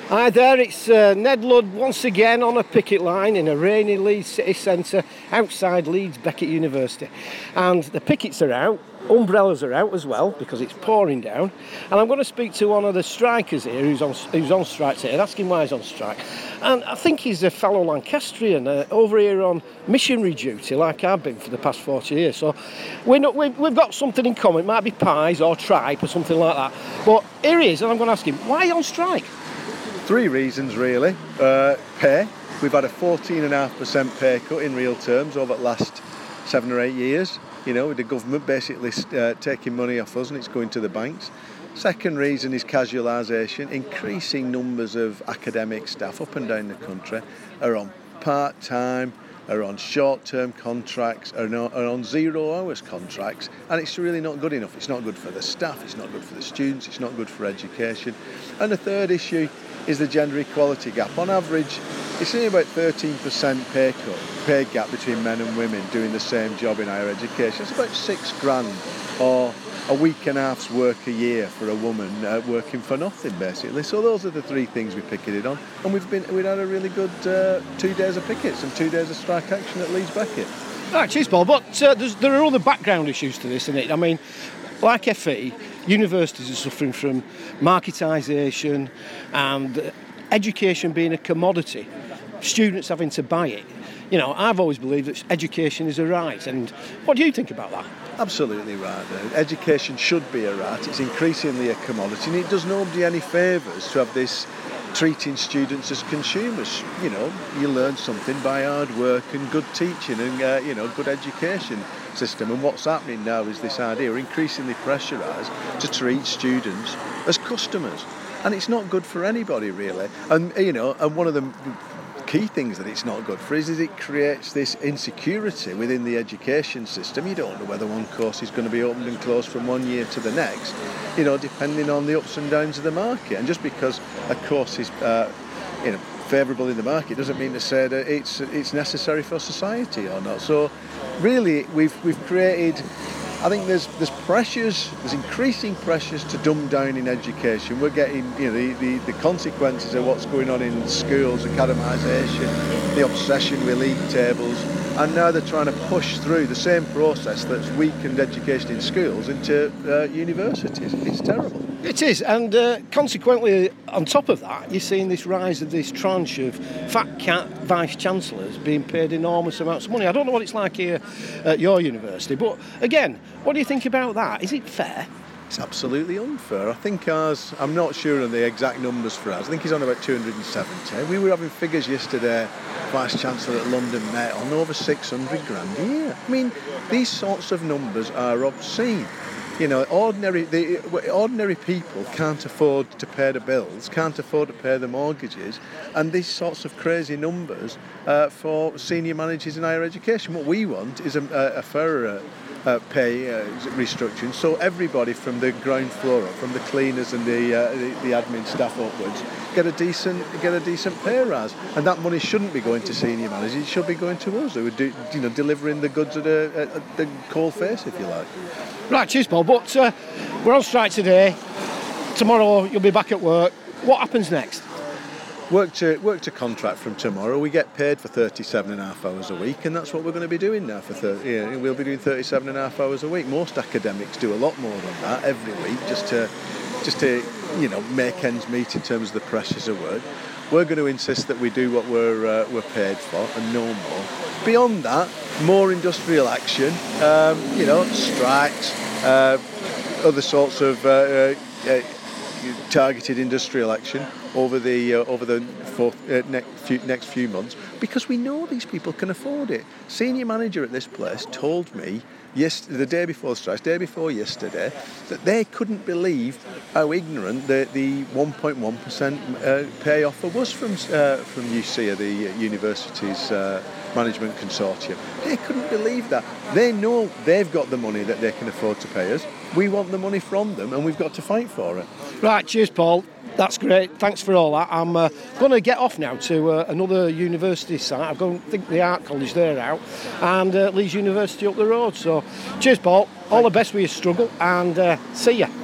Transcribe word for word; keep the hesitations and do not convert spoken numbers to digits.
Hi there, it's uh, Ned Ludd once again on a picket line in a rainy Leeds city centre outside Leeds Beckett University. And the pickets are out, umbrellas are out as well because it's pouring down. And I'm going to speak to one of the strikers here who's on, who's on strike today and ask him why he's on strike. And I think he's a fellow Lancastrian uh, over here on missionary duty like I've been for the past forty years. So we're not, we've, we've got something in common. It might be pies or tripe or something like that. But here he is and I'm going to ask him, why are you on strike? Three reasons really. Uh, pay. We've had a fourteen point five percent pay cut in real terms over the last seven or eight years. You know, with the government basically uh, taking money off us and it's going to the banks. Second reason is casualisation. Increasing numbers of academic staff up and down the country are on part-time, are on short-term contracts, are, not, are on zero-hours contracts, and it's really not good enough. It's not good for the staff, it's not good for the students, it's not good for education. And the third issue is the gender equality gap. On average, it's only about thirteen percent pay cut, pay gap between men and women doing the same job in higher education. It's about six grand or a week and a half's work a year for a woman uh, working for nothing, basically. So those are the three things we picketed on, and we've been we've had a really good uh, two days of pickets and two days of strike action at Leeds Beckett. Ah, cheers, Paul. But uh, there's, there are other background issues to this, isn't it? I mean, like F E, universities are suffering from marketisation and uh, education being a commodity, students having to buy it. You know, I've always believed that education is a right, and what do you think about that? Absolutely right. Though. Education should be a right. It's increasingly a commodity, and it does nobody any favours to have this treating students as consumers. You know, you learn something by hard work and good teaching and, uh, you know, good education system. And what's happening now is this idea, we're increasingly pressurised to treat students as customers. And it's not good for anybody, really. And, you know, and one of the key things that it's not good for is, is it creates this insecurity within the education system. You don't know whether one course is going to be opened and closed from one year to the next, you know, depending on the ups and downs of the market. And just because a course is, uh, you know, favourable in the market doesn't mean to say that it's it's necessary for society or not. So really we've we've created, I think there's there's pressures, there's increasing pressures to dumb down in education. We're getting, you know, the, the, the consequences of what's going on in schools, academisation, the obsession with league tables, and now they're trying to push through the same process that's weakened education in schools into uh, universities. It's terrible. It is, and uh, consequently, on top of that, you're seeing this rise of this tranche of fat cat vice-chancellors being paid enormous amounts of money. I don't know what it's like here at your university, but again, what do you think about that? Is it fair? It's absolutely unfair. I think ours, I'm not sure on the exact numbers for ours, I think he's on about two hundred seventy. We were having figures yesterday, Vice-Chancellor at London Met, on over six hundred grand a year. I mean, these sorts of numbers are obscene. You know, ordinary the ordinary people can't afford to pay the bills, can't afford to pay the mortgages, and these sorts of crazy numbers uh, for senior managers in higher education. What we want is a, a fairer uh, pay uh, restructuring, so everybody from the ground floor up, from the cleaners and the, uh, the the admin staff upwards, get a decent get a decent pay rise, and that money shouldn't be going to senior managers. It should be going to us who are do, you know delivering the goods at, a, at the cold face, if you like. Right, cheers, Paul. But uh, we're on strike today. Tomorrow you'll be back at work. What happens next? Work to work to contract from tomorrow. We get paid for thirty-seven and a half hours a week, and that's what we're going to be doing now for thirty. You know, we'll be doing thirty-seven and a half hours a week. Most academics do a lot more than that every week, just to just to you know make ends meet in terms of the pressures of work. We're going to insist that we do what we're uh, we're paid for and no more. Beyond that, more industrial action, um, you know, strikes, uh, other sorts of uh, uh, targeted industrial action over the uh, over the fourth, uh, next few next few months, because we know these people can afford it. Senior manager at this place told me yes the day before the strikes, day before yesterday, that they couldn't believe how ignorant the the one point one percent uh, pay offer was from uh, from U C A, the university's uh, management consortium. They couldn't believe that. They know they've got the money that they can afford to pay us. We want the money from them, and we've got to fight for it. Right, cheers, Paul. That's great. Thanks for all that. I'm uh, going to get off now to uh, another university site. I've got to think the Art College there out, and uh, Leeds University up the road. So, cheers, Paul. All the best with your struggle, and uh, see ya.